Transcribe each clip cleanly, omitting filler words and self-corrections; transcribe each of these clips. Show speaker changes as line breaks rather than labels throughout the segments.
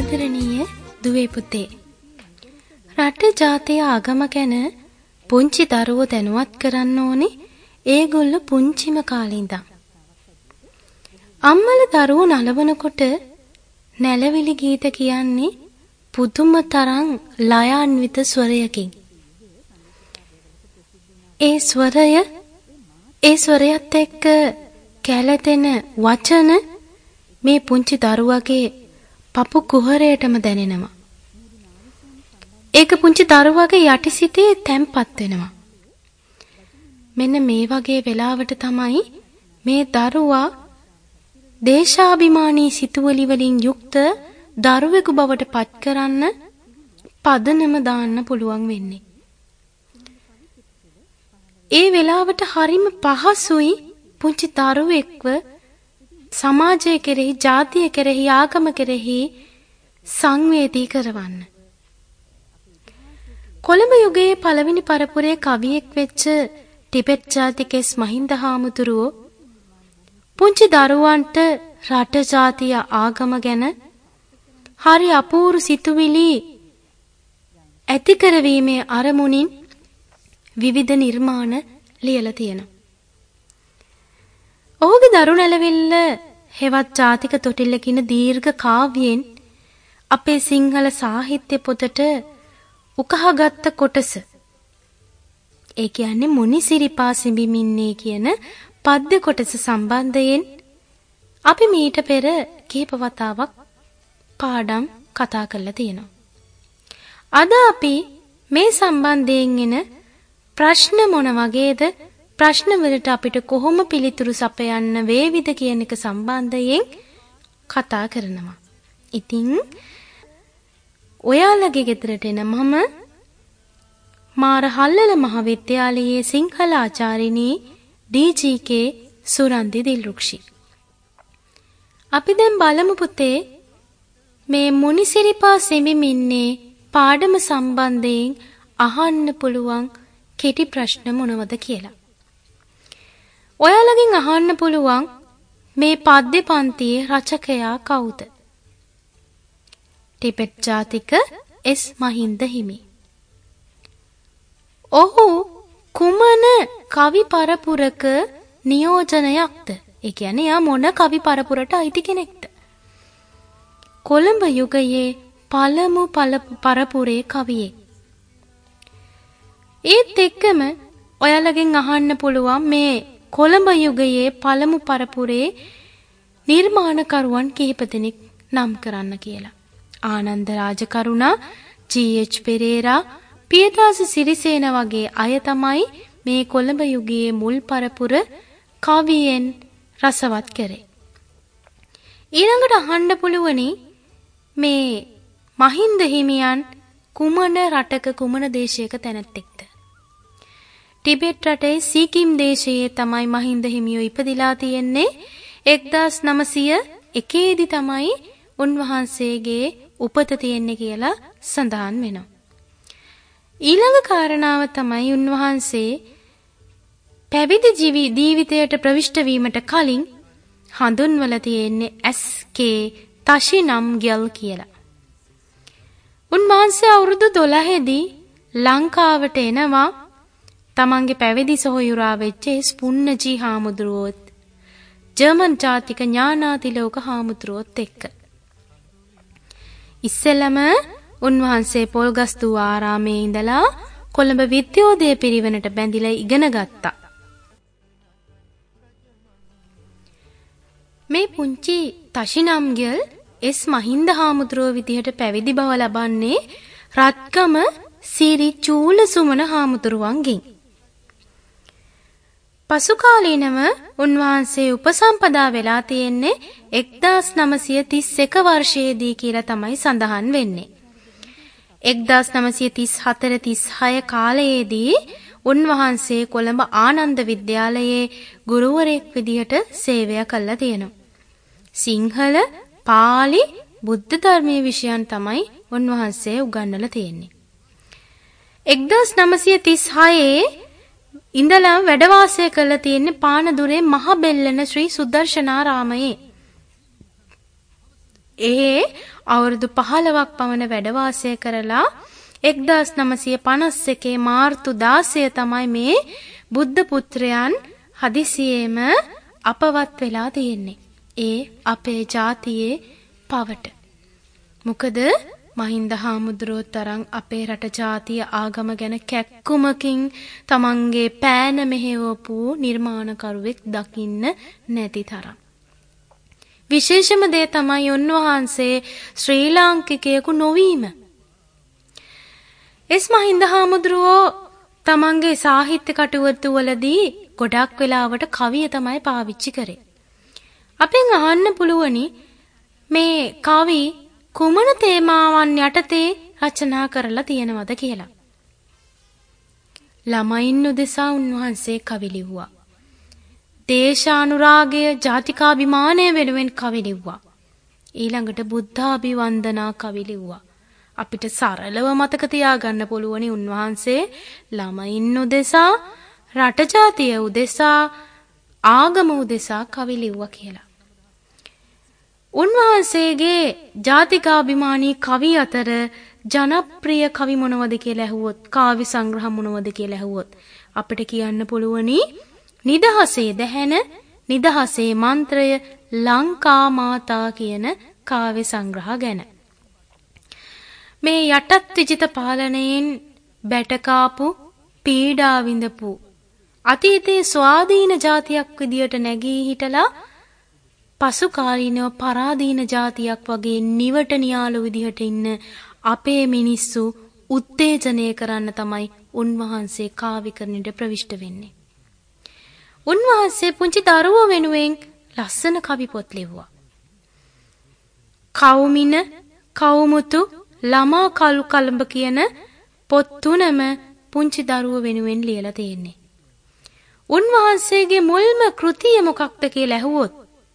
ආදරණීය දුවේ පුතේ, රට ජාතිය ආගම ගැන පුංචි දරුවෝ දැනුවත් කරන්න ඕනේ ඒගොල්ලෝ පුංචිම කාලේ ඉඳන්. අම්මල දරුවෝ නලවනකොට නැලවිලි ගීත කියන්නේ පුදුම තරම් ලයාන්විත ස්වරයකින්. ඒ ස්වරයත් එක්ක කැළතෙන වචන මේ පුංචි දරුවගේ පපු කුහරයටම දැනෙනවා. ඒක පුංචි දරුවගේ යටිසිතේ තැම්පත් වෙනවා. මෙන්න මේ වගේ වෙලාවට තමයි මේ දරුවා දේශාභිමානී සිතුවිලි වලින් යුක්ත දරුවෙකු බවට පත් කරන්න පදනම දාන්න පුළුවන් වෙන්නේ. ඒ වෙලාවට හරිම පහසුයි පුංචි දරුවෙක්ව සමාජය කෙරෙහි, ජාතිය කෙරෙහි, ආගම කෙරෙහි සංවේදී කරවන්න. කොළඹ යුගයේ පළවෙනි පරපුරේ කවියෙක් වෙච්ච ටිබෙට් ජාතිකෙස් මහින්ද හාමුදුරුවෝ පුංචි දරුවන්ට රට ජාතිය ආගම ගැන හරි අපූර්ව සිතුවිලි ඇති කරවීමේ අරමුණින් විවිධ නිර්මාණ ලියලා තියෙනවා. ඔහුගේ දරු නැලවිල්ල හෙවත් ජාතික තොටිල්ල කියන දීර්ඝ කාව්‍යයෙන් අපේ සිංහල සාහිත්‍ය පොතට උකහාගත්ත කොටස. ඒ කියන්නේ මුනිසිරිපා සිඹිමින්නේ කියන පද්‍ය කොටස සම්බන්ධයෙන් අපි මීට පෙර කීප වතාවක් පාඩම් කතා කරලා තියෙනවා. අද අපි මේ සම්බන්ධයෙන් එන ප්‍රශ්න මොන වගේද, ප්‍රශ්න වලට අපිට කොහොම පිළිතුරු සපයන්න වේවිද කියන එක සම්බන්ධයෙන් කතා කරනවා. ඉතින් ඔයාලගේ ගෙදරට එන මම මාරහල්ලල මහාවිද්‍යාලයේ සිංහල ආචාර්යනී ඩී.ජී.කේ සුරන්දි දිල්රුක්ෂි. අපි දැන් බලමු පුතේ මේ මුනිසිරිපා සිඹිමින්නේ පාඩම සම්බන්ධයෙන් අහන්න පුළුවන් කෙටි ප්‍රශ්න මොනවද කියලා. ඔයාලගෙන් අහන්න පුළුවන් මේ පද්‍ය පන්තියේ රචකයා කවුද? ටිබෙට් ජාතික එස් මහින්ද හිමි. ඔහු කුමන කවි පරපුරක නියෝජනයක්ද? ඒ කියන්නේ යා මොන කවි පරපුරට අයිති කෙනෙක්ද? කොළඹ යුගයේ පළමු පරපුරේ කවියෙක්. ඒත් එක්කම ඔයාලගෙන් අහන්න පුළුවන් මේ කොළඹ යුගයේ පළමු පරපුරේ නිර්මාණකරුවන් කිහිප දෙනෙක් නම් කරන්න කියලා. ආනන්ද රාජකරුණා, ජී.එච්. පෙරේරා, පියදාස සිරිසේන වගේ අය තමයි මේ කොළඹ යුගයේ මුල් පරපුර කවියෙන් රසවත් කරේ. ඊළඟට අහන්න පුළුවනි මේ මහින්ද හිමියන් කුමන රටක කුමන දේශයක තැනැත්තෙක්ද? ටිබෙට් රටේ සීකිම් දේශයේ තමයි මහින්ද හිමියෝ ඉපදිලා තියෙන්නේ. 1901 දී තමයි උන්වහන්සේගේ උපත තියෙන්නේ කියලා සඳහන් වෙනවා. ඊළඟ කාරණාව තමයි උන්වහන්සේ පැවිදි ජීවිතයට ප්‍රවිෂ්ඨ වීමට කලින් හඳුන්වලා තියෙන්නේ එස්.කේ. තෂිනම්ගියල් කියලා. උන්වහන්සේ අවුරුදු 12 දී ලංකාවට එනවා තමන්ගේ පැවිදි සොහොයුරා වෙච්ච ස්පුන්නජී හාමුදුරුවෝත් ජර්මන් ජාතික ඥානාතිලෝක හාමුදුරුවෝත් එක්ක. ඉස්සෙල්ලම උන්වහන්සේ පොල්ගස්තුව ආරාමේ ඉඳලා කොළඹ විද්‍යෝදය පිරිවෙනට බැඳිලා ඉගෙන ගත්තා. මේ පුංචි තෂිනම්ගියල් එස් මහින්ද හාමුදුරුවෝ විදිහට පැවිදි බව ලබන්නේ රත්ගම සිරි චූලසුමන හාමුදුරුවන්ගෙන්. පසු කාලීනව උන්වහන්සේ උපසම්පදා වෙලා තියෙන්නේ 1931 වර්ෂයේදී කියලා තමයි සඳහන් වෙන්නේ. 1934-36 කාලයේදී උන්වහන්සේ කොළඹ ආනන්ද විද්‍යාලයේ ගුරුවරයෙක් විදිහට සේවය කළා තියෙනවා. සිංහල, පාලි, බුද්ධ ධර්මයේ විෂයන් තමයි උන්වහන්සේ උගන්වලා තියෙන්නේ. 1936 ඉඳලා වැඩ වාසය කළා තියෙන්නේ පානදුරේ මහබෙල්ලන ශ්‍රී සුදර්ශනාරාමයේ. ඒ අවුරුදු 15ක් පමණ වැඩ වාසය කරලා 1951 මාර්තු 16 තමයි මේ බුද්ධ පුත්‍රයන් හදිසියෙම අපවත් වෙලා තියෙන්නේ. ඒ අපේ ජාතියේ පවට. මොකද මහින්ද හාමුදුරුවෝ තරම් අපේ රට ජාතිය ආගම ගැන කැක්කුමකින් තමන්ගේ පෑන මෙහෙවපු නිර්මාණකරුවෙක් දකින්න නැති තරම්. විශේෂම දේ තමයි උන්වහන්සේ ශ්‍රී ලාංකිකයෙකු නොවීම. එස් මහින්ද හාමුදුරුවෝ තමන්ගේ සාහිත්‍ය කටයුතු වලදී ගොඩක් වෙලාවට කවිය තමයි පාවිච්චි කරේ. අපෙන් අහන්න පුළුවනි මේ කවි කුමන තේමාවන් යටතේ රචනා කරලා තියෙනවද කියලා. ළමයින් උදෙසා උන්වහන්සේ කවි ලිව්වා. දේශානුරාගය ජාතිකාභිමානය වෙනුවෙන් කවි ලිව්වා. ඊළඟට බුද්ධාභිවන්දනා කවි ලිව්වා. අපිට සරලව මතක තියාගන්න පුළුවනි උන්වහන්සේ ළමයින් උදෙසා රට ජාතිය උදෙසා ආගම උදෙසා කවි ලිව්වා කියලා. උන්වහන්සේගේ ජාතිකාභිමානී කවි අතර ජනප්‍රිය කවි මොනවද කියලා ඇහුවොත් කාව්‍ය සංග්‍රහ මොනවද කියලා ඇහුවොත් අපිට කියන්න පුළුවනි නිදහසේ දැහැන නිදහසේ මන්ත්‍රය ලංකා මාතා කියන කාව්‍ය සංග්‍රහ ගැන. මේ යටත් විජිත පාලනයෙන් බැටකාපු පීඩා විඳපු අතීතයේ ස්වාධීන ජාතියක් විදියට නැගී හිටලා පසු කාලීනව පරාදීන ජාතියක් වගේ නිවට නියාලු විදිහට ඉන්න අපේ මිනිස්සු උත්තේජනය කරන්න තමයි උන්වහන්සේ කාවිකරණයට ප්‍රවිෂ්ඨ වෙන්නේ. උන්වහන්සේ පුංචි දරුවෝ වෙනුවෙන් ලස්සන කවි පොත් ලිව්වා. කවුමින, කවුමුතු, ළමා කලු කලඹ කියන පොත් තුනම පුංචි දරුවෝ වෙනුවෙන් ලියලා තියෙන්නේ. උන්වහන්සේගේ මුල්ම කෘතිය මොකක්ද කියලා ඇහුවොත්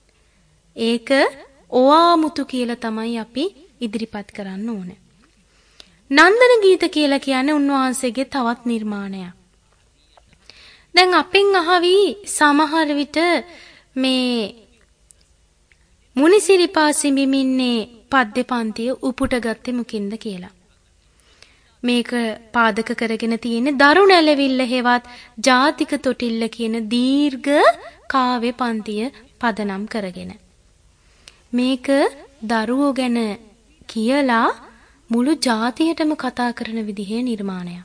ඒක ඔවාමුතු කියලා තමයි අපි ඉදිරිපත් කරන්න ඕන. නන්දන ගීත කියලා කියන්නේ උන්වහන්සේගේ තවත් නිර්මාණයක්. දැන් අපෙන් අහවි සමහර විට මේ මුනිසිරිපා සිඹිමින්නේ පද්‍ය පන්තිය උපුට ගත්තේ මොකින්ද කියලා. මේක පාදක කරගෙන තියෙන දරු නැලවිල්ල හේවත් ජාතික තොටිල්ල කියන දීර්ඝ කාව්‍ය පන්තිය පදනම් කරගෙන. මේක දරුවෝ ගැන කියලා මුළු ජාතියටම කතා කරන විදිහේ නිර්මාණයක්.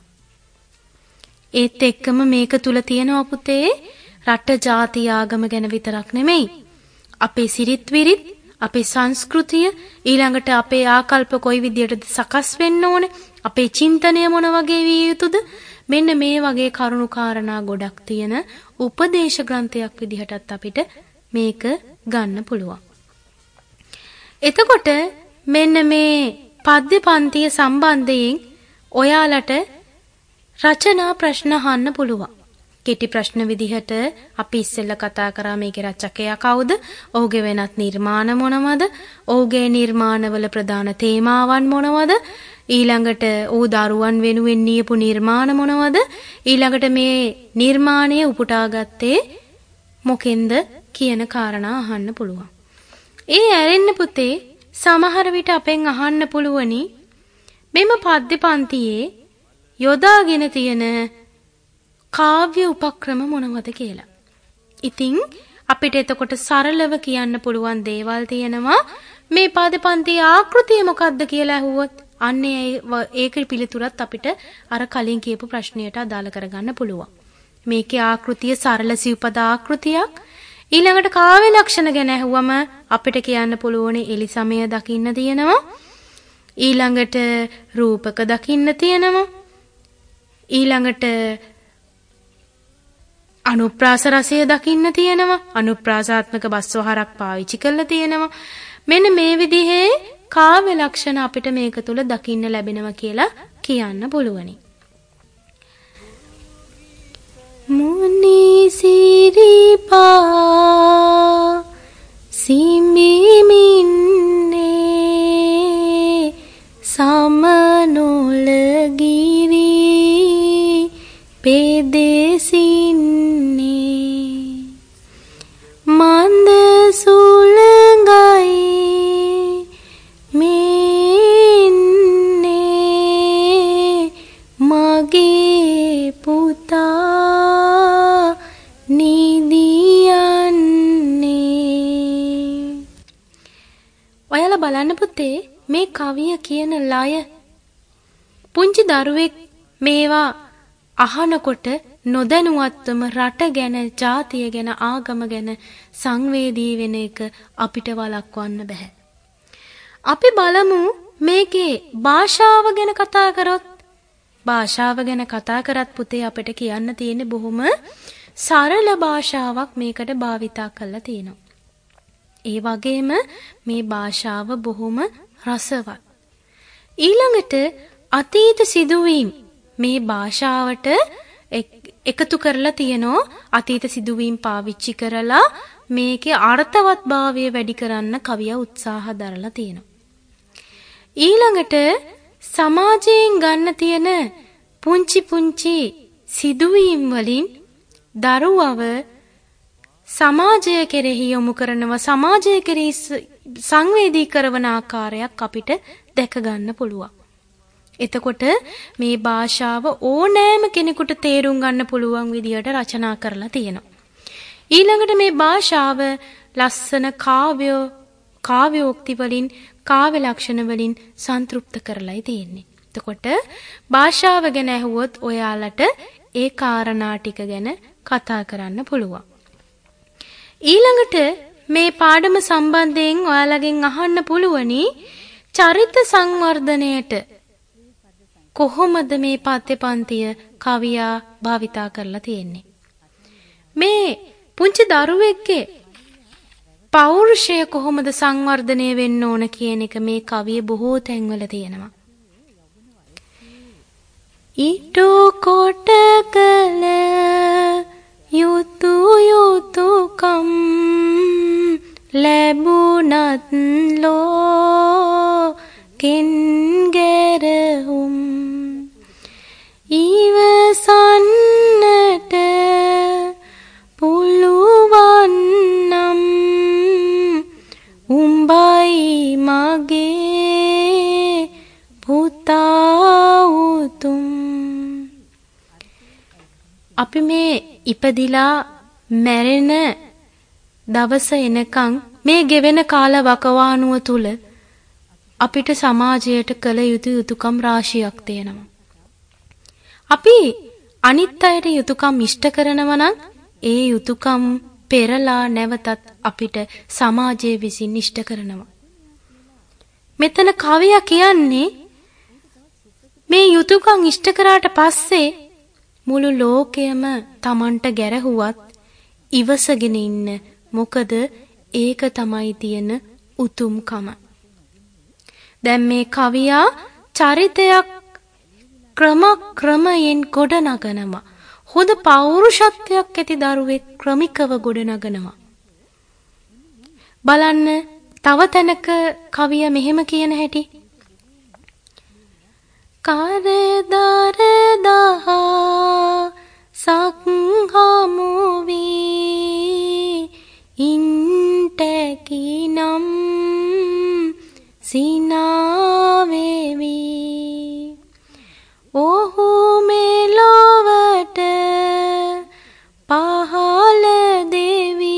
ඒත් එක්කම මේක තුල තියෙනවා පුතේ රට ජාති ආගම ගැන විතරක් නෙමෙයි. අපේ සිරිත් විරිත්, අපේ සංස්කෘතිය, ඊළඟට අපේ ආකල්ප කොයි විදියටද සකස් වෙන්න ඕනේ, අපේ චින්තනය මොන වගේ විය යුතුද, මෙන්න මේ වගේ කරුණු කාරණා ගොඩක් තියෙන උපදේශ ග්‍රන්ථයක් විදිහටත් අපිට මේක ගන්න පුළුවන්. එතකොට මෙන්න මේ පද්‍ය පන්තිය සම්බන්ධයෙන් ඔයාලට රචනා ප්‍රශ්න අහන්න පුළුවන්. කෙටි ප්‍රශ්න විදිහට අපි ඉස්සෙල්ලා කතා කරා මේකේ රචකයා කවුද? ඔහුගේ වෙනත් නිර්මාණ මොනවද? ඔහුගේ නිර්මාණවල ප්‍රධාන තේමාවන් මොනවද? ඊළඟට ඌ දරුවන් වෙනුවෙන් නියපු නිර්මාණ මොනවද? ඊළඟට මේ නිර්මාණය උපුටා ගත්තේ මොකෙන්ද කියන කාරණා අහන්න පුළුවන්. ඒ ඇරෙන්න පුතේ සමහර විට අපෙන් අහන්න පුළුවනි මෙම පද්‍ය පන්තියේ යොදාගෙන තියෙන කාව්‍ය උපක්‍රම මොනවද කියලා. ඉතින් අපිට එතකොට සරලව කියන්න පුළුවන් දේවල් තියෙනවා. මේ පද්‍ය පන්තියේ ආකෘතිය මොකක්ද කියලා අහුවොත් අන්නේ ඒකේ පිළිතුරත් අපිට අර කලින් කියපු ප්‍රශ්නයට අදාළ කරගන්න පුළුවන්. මේකේ ආකෘතිය සරල සිව්පද ආකෘතියක්. ඊළඟට කාව්‍ය ලක්ෂණ ගැන අහුවම අපිට කියන්න පුළුවන් එලිසමය දකින්න තියෙනවා. ඊළඟට රූපක දකින්න තියෙනවා. ඊළඟට අනුප්‍රාස රසය දකින්න තියෙනවා. අනුප්‍රාසාත්මක බස්වහරක් පාවිච්චි කරලා තියෙනවා. මෙන්න මේ විදිහේ කාව්‍ය ලක්ෂණ අපිට මේක තුල දකින්න ලැබෙනවා කියලා කියන්න පුළුවනි. මුනිසිරිපා සිඹිමින්නේ සමනොලගිරි පෙදෙසින්නේ මන්ද සුළඟයි ඔයාලා බලන්න පුතේ මේ කවිය කියන ලය පුංචි දරුවෙක් මේවා අහනකොට නොදැනුවත්වම රට ගැන, ජාතිය ගැන, ආගම ගැන සංවේදී වෙන එක අපිට වළක්වන්න බෑ. අපි බලමු මේකේ භාෂාව ගැන කතා කරොත්. භාෂාව ගැන කතා කරත් පුතේ අපිට කියන්න තියෙන්නේ බොහොම සරල භාෂාවක් මේකට භාවිතා කරලා තියෙනවා. ඒ වගේම මේ භාෂාව බොහොම රසවත්. ඊළඟට අතීත සිදුවීම් මේ භාෂාවට එකතු කරලා තියෙනවා. අතීත සිදුවීම් පාවිච්චි කරලා මේකේ අර්ථවත්භාවය වැඩි කරන්න කවියා උත්සාහ දරලා තියෙනවා. ඊළඟට සමාජයෙන් ගන්න තියෙන පුංචි පුංචි සිදුවීම් වලින් දරුවව සමාජය කෙරෙහි යොමු කරනවා. සමාජය කෙරෙහි සංවේදී කරන ආකාරයක් අපිට දැක ගන්න පුළුවන්. එතකොට මේ භාෂාව ඕනෑම කෙනෙකුට තේරුම් ගන්න පුළුවන් විදියට රචනා කරලා තියෙනවා. ඊළඟට මේ භාෂාව ලස්සන කාව්‍යෝක්ති වලින්, කාව්‍ය ලක්ෂණ වලින් සන්තුෂ්ත කරලායි තියෙන්නේ. එතකොට භාෂාව ගැන ඇහුවොත් ඔයාලට ඒ කාරණා ටික ගැන කතා කරන්න පුළුවන්. ඊළඟට මේ පාඩම සම්බන්ධයෙන් ඔයාලගෙන් අහන්න පුළුවනි චරිත සංවර්ධනයට කොහොමද මේ පාඨ්‍ය පන්තිය කවියා භාවිතා කරලා තියෙන්නේ? මේ පුංචි දරුවෙක්ගේ පෞරුෂය කොහොමද සංවර්ධනය වෙන්න ඕන කියන එක මේ කවිය බොහෝ තැන්වල තියෙනවා. ඊටු කොට කල යුතුයුතුකම් ලැබුණත් ලෝකෙන් ගැරහුම් ඉවසන්නට පුළුවන් නම් උඹයි මගේ පුතා උතුම්. අපි මේ ඉපදිලා මැරෙන දවස එනකන් මේ ගෙවෙන කාල වකවානුව තුල අපිට සමාජයට කළ යුතු යුතුයකම් රාශියක් තියෙනවා. අපි අනිත් අයට යුතුයකම් ඉෂ්ට කරනවා නම් ඒ යුතුයකම් පෙරලා නැවතත් අපිට සමාජයේ විසින් ඉෂ්ට කරනවා. මෙතන කවියා කියන්නේ මේ යුතුයකම් ඉෂ්ට කරාට පස්සේ මුළු ලෝකයම Tamanට ගැරහුවත් ඉවසගෙන ඉන්න. මොකද ඒක තමයි තියෙන උතුම්කම. දැන් මේ කවියා චරිතයක් ක්‍රමයෙන් ගොඩනගනවා. හොඳ පෞරුෂත්වයක් ඇති දරුවෙක් ක්‍රමිකව ගොඩනගනවා. බලන්න තව තැනක කවිය මෙහෙම කියන හැටි. කරදර දහ සක්හමු වී ඉන්ටකිනම් සිනාවෙවි ඔහු මෙලොවට පහළ දෙවි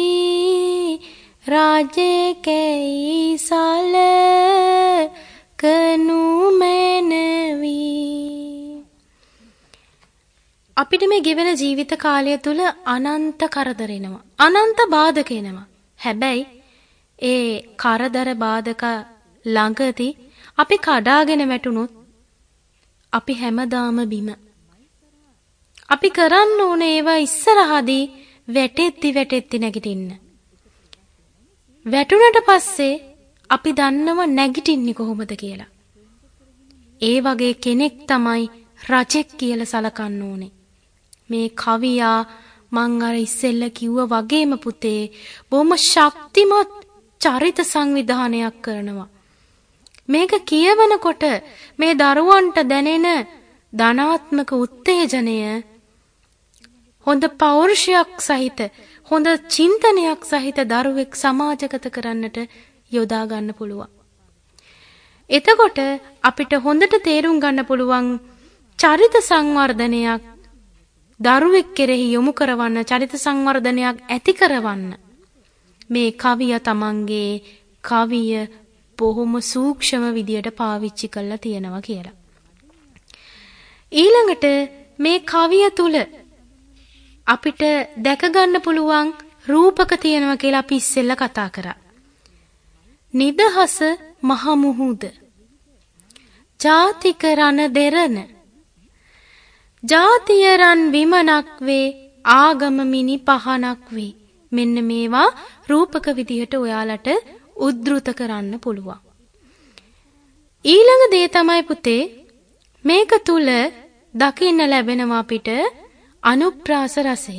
රාජකෙයි සලකනු මැනවි. අපිට මේ ගෙවෙන ජීවිත කාලය තුල අනන්ත කරදර එනවා, අනන්ත බාධක එනවා. හැබැයි ඒ කරදර බාධක ළඟදී අපි කඩාගෙන වැටුනොත් අපි හැමදාම බිම. අපි කරන්න ඕනේ ඒවා ඉස්සරහදී වැටෙtti නැගිටින්න. වැටුණට පස්සේ අපි දන්නව නැගිටින්නේ කොහොමද කියලා. ඒ වගේ කෙනෙක් තමයි රජෙක් කියලා සලකන්න ඕනේ. මේ කවියා මං අර ඉස්සෙල්ල කිව්වා වගේම පුතේ බොහොම ශක්තිමත් චරිත සංවිධානයක් කරනවා. මේක කියවනකොට මේ දරුවන්ට දැනෙන ධනාත්මක උත්තේජනය හොඳ පෞරුෂයක් සහිත හොඳ චින්තනයක් සහිත දරුවෙක් සමාජගත කරන්නට යොදා ගන්න පුළුවන්. එතකොට අපිට හොඳට තේරුම් ගන්න පුළුවන් චරිත සංවර්ධනයක් දරුවෙක් කෙරෙහි යොමු කරවන්න, චරිත සංවර්ධනයක් ඇති කරවන්න මේ කවිය තමන්ගේ කවිය බොහොම සූක්ෂම විදියට පාවිච්චි කරලා තියෙනවා කියලා. ඊළඟට මේ කවිය තුල අපිට දැක ගන්න පුළුවන් රූපක තියෙනවා කියලා අපි ඉස්සෙල්ලා කතා කරා. නිදහස මහ මුහුද, ජාතික රණ දෙරණ, ජාතිය රන් විමනක් වේ, ආගම මිනි පහනක් වේ. මෙන්න මේවා රූපක විදිහට ඔයාලට උද්දෘත කරන්න පුළුවන්. ඊළඟ දේ තමයි පුතේ මේක තුල දකින්න ලැබෙනවා අපිට අනුප්‍රාස රසය.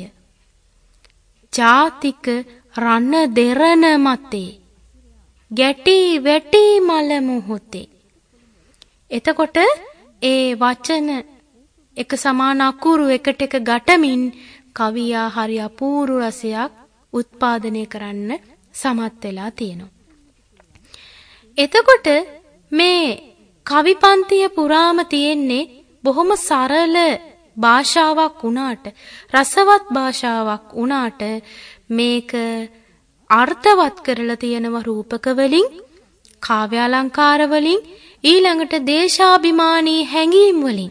ජාතික රණ දෙරණ මතේ ගැටි වැටි මල මොහොතේ. එතකොට ඒ වචන එක සමාන අකුරු එකට එක ගැටමින් කවියා හරි අපූර්ව රසයක් උත්පාදනය කරන්න සමත් වෙලා තියෙනවා. එතකොට මේ කවි පන්තිය පුරාම තියෙන්නේ බොහොම සරල භාෂාවක් වුණාට, රසවත් භාෂාවක් වුණාට මේක අර්ථවත් කරලා තියෙනවා රූපක වලින්, කාව්‍ය අලංකාර වලින්, ඊළඟට දේශාභිමානී හැඟීම් වලින්.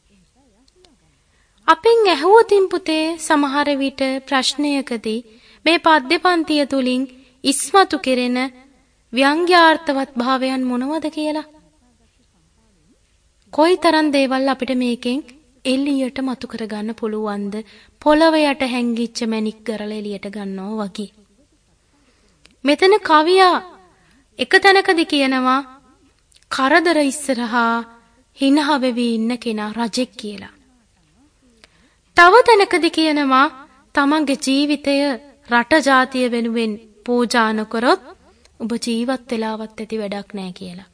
අපෙන් ඇහුවතින් පුතේ සමහර විට ප්‍රශ්නයකදී මේ පද්‍ය පන්තිය තුලින් ඉස්මතු කෙරෙන ව්‍යංග්‍යාර්ථවත් භාවයන් මොනවද කියලා? කොයිතරම් දේවල් අපිට මේකෙන් එළියට මතු කරගන්න පුළුවන්ද? පොළව යට හැංගිච්ච මැණික් කරලා එළියට ගන්නවා වගේ. මෙතන කවියා එක තැනකදී කියනවා කරදර ඉස්සරහා හිනහ වෙවි ඉන්න කෙනා රජෙක් කියලා. තව තැනකදී කියනවා තමන්ගේ ජීවිතය රට ජාතිය වෙනුවෙන් පූජා නොකරොත් ඔබ ජීවත් වෙලාවත් ඇති වැඩක් නැහැ කියලා.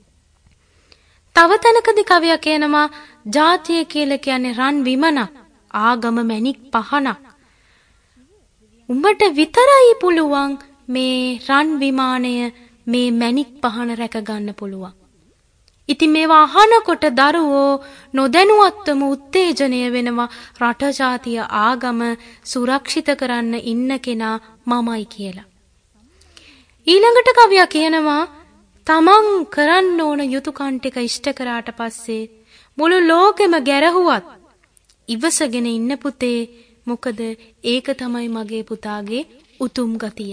තව තැනකදී කවියා කියනවා ජාතිය කියලා කියන්නේ රන් විමනක්, ආගම මැණික් පහනක්. උඹට විතරයි පුළුවන් මේ රන් විමානය, මේ මැණික් පහන රැක ගන්න පුළුවන්. ඉතින් මේවා අහනකොට දරුවෝ නොදැනුවත්වම උත්තේජනය වෙනවා රට ජාතිය ආගම සුරක්ෂිත කරන්න ඉන්න කෙනා මමයි කියලා. ඊළඟට කවියා කියනවා තමන් කරන්න ඕන යුතුයකම් ටික ඉෂ්ට කරාට පස්සේ මුළු ලෝකෙම ගැරහුවත් ඉවසගෙන ඉන්න පුතේ, මොකද ඒක තමයි මගේ පුතාගේ උතුම් ගතිය.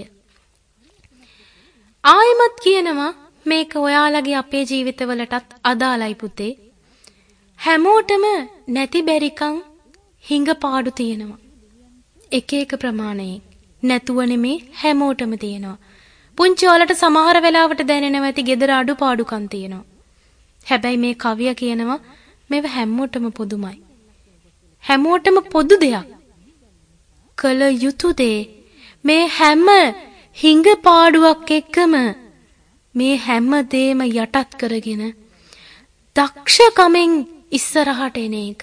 ආයිමත් කියනවා මේක ඔයාලගේ අපේ ජීවිතවලටත් අදාළයි පුතේ. හැමෝටම නැති බැරිකම් හිඟපාඩු තියෙනවා. එක එක ප්‍රමාණයෙන්. නැතුව නෙමේ හැමෝටම තියෙනවා. පුංචි වලට සමහර වෙලාවට දැනෙනවා ඇති gedara අඩුපාඩුකම් තියෙනවා. හැබැයි මේ කවිය කියනවා මේව හැමෝටම පොදුමයි. හැමෝටම පොදු දෙයක්. කල යුතු දේ මේ හැම හිඟපාඩුවක් එක්කම මේ හැම දෙම යටත් කරගෙන දක්ෂකමෙන් ඉස්සරහට එන එක.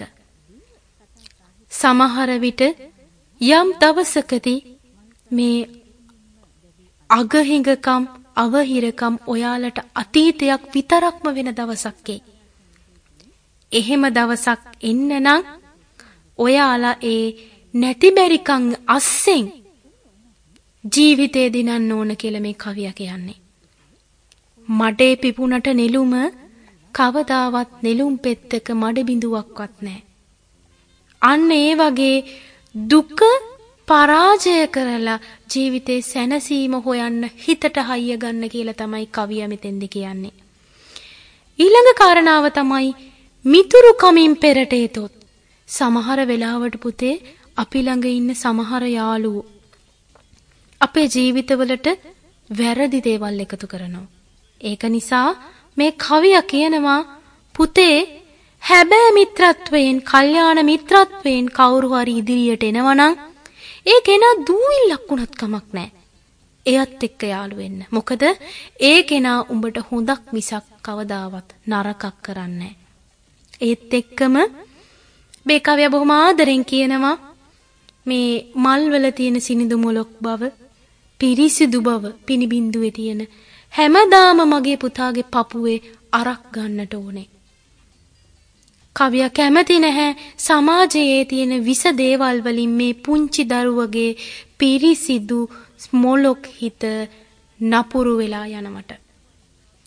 සමහර විට යම් දවසකදී මේ අගහිඟකම් අවහිරකම් ඔයාලට අතීතයක් විතරක්ම වෙන දවසක් එයි. එහෙම දවසක් එන්න නම් ඔයාලා ඒ නැතිබැරිකම් අස්සෙන් ජීවිතේ දිනන්න ඕන කියලා මේ කවිය කියන්නේ. මඩේ පිපුණට නෙළුම කවදාවත් නෙළුම් පෙත්තක මඩ බිඳුවක්වත් නැහැ. අන්න ඒ වගේ දුක පරාජය කරලා ජීවිතේ සැනසීම හොයන්න හිතට හයිය ගන්න කියලා තමයි කවිය මෙතෙන්දි කියන්නේ. ඊළඟ කාරණාව තමයි මිතුරු කමින් පෙරට එතොත්. සමහර වෙලාවට පුතේ අපි ළඟ ඉන්න සමහර යාළුවෝ අපේ ජීවිතවලට වැරදි දේවල් එකතු කරනවා. ඒක නිසා මේ කවිය කියනවා පුතේ හැබෑ මිත්‍රත්වයෙන්, කල්යාණ මිත්‍රත්වයෙන් කවුරු හරි ඉදිරියට එනවනම් ඒ කෙනා දූවිල්ලක් වුණත් කමක් නැහැ. එයත් එක්ක යාළු වෙන්න. මොකද ඒ කෙනා උඹට හොඳක් මිසක් කවදාවත් නරකක් කරන්නේ නැහැ. ඒත් එක්කම මේ කවිය බොහොම ආදරෙන් කියනවා මේ මල්වල තියෙන සිනිඳු මොලොක් බව, පිරිසිදු බව, පිනිබින්දුවේ තියෙන හැමදාම මගේ පුතාගේ පපුවේ අරක් ගන්නට ඕනේ. කවිය කැමති නැහැ සමාජයේ තියෙන විස දේවල් වලින් මේ පුංචි දරුවගේ පිරිසිදු මොලොක් හිත නපුරු වෙලා යනවට.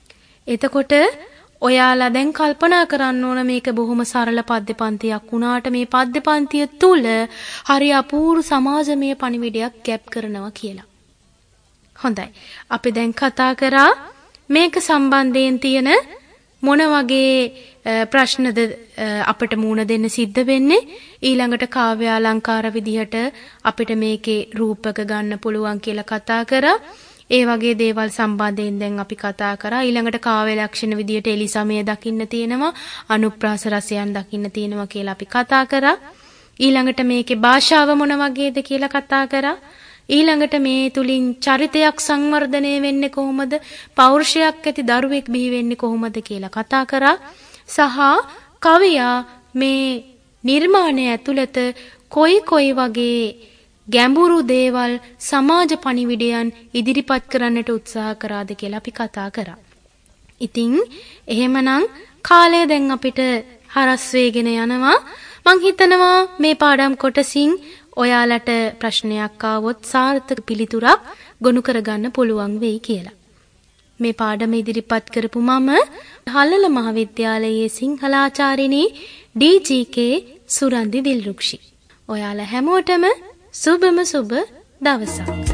එතකොට ඔයාලා දැන් කල්පනා කරන්න ඕන මේක බොහොම සරල පද්‍ය පන්තියක් වුණාට මේ පද්‍ය පන්තිය තුල හරි අපූර්ව සමාජමය පණිවිඩයක් ගැප් කරනවා කියලා. හොඳයි. අපි දැන් කතා කරා මේක සම්බන්ධයෙන් තියෙන මොන වගේ ප්‍රශ්නද අපිට මුණ දෙන්න සිද්ධ වෙන්නේ. ඊළඟට කාව්‍ය අලංකාර විදිහට අපිට මේකේ රූපක ගන්න පුළුවන් කියලා කතා කරා. ඒ වගේ දේවල් සම්බන්ධයෙන් දැන් අපි කතා කරා. ඊළඟට කාව්‍ය ලක්ෂණ විදියට එලිසමය දකින්න තියෙනවා, අනුප්‍රාස රසයන් දකින්න තියෙනවා කියලා අපි කතා කරා. ඊළඟට මේකේ භාෂාව මොන වගේද කියලා කතා කරා. ඊළඟට මේ තුලින් චරිතයක් සංවර්ධනය වෙන්නේ කොහොමද? පෞරුෂයක් ඇති දරුවෙක් බිහි වෙන්නේ කොහොමද කියලා කතා කරා. සහ කවියා මේ නිර්මාණය ඇතුළත කොයි වගේ ගැඹුරු දේවල් සමාජ පණිවිඩයන් ඉදිරිපත් කරන්නට උත්සාහ කරාද කියලා අපි කතා කරා. ඉතින් එහෙමනම් කාලය දැන් අපිට හරස් වේගෙන යනවා. මං හිතනවා මේ පාඩම් කොටසින් ඔයාලට ප්‍රශ්නයක් ආවොත් සාර්ථක පිළිතුරක් ගොනු කරගන්න පුළුවන් වෙයි කියලා. මේ පාඩම ඉදිරිපත් කරපු මම හල්ලල මහාවිද්‍යාලයේ සිංහලාචාර්යිනී ඩී.ජී.කේ සුරන්දි දිල්රුක්ෂි. ඔයාලා හැමෝටම සුබම සුබ දවසක්.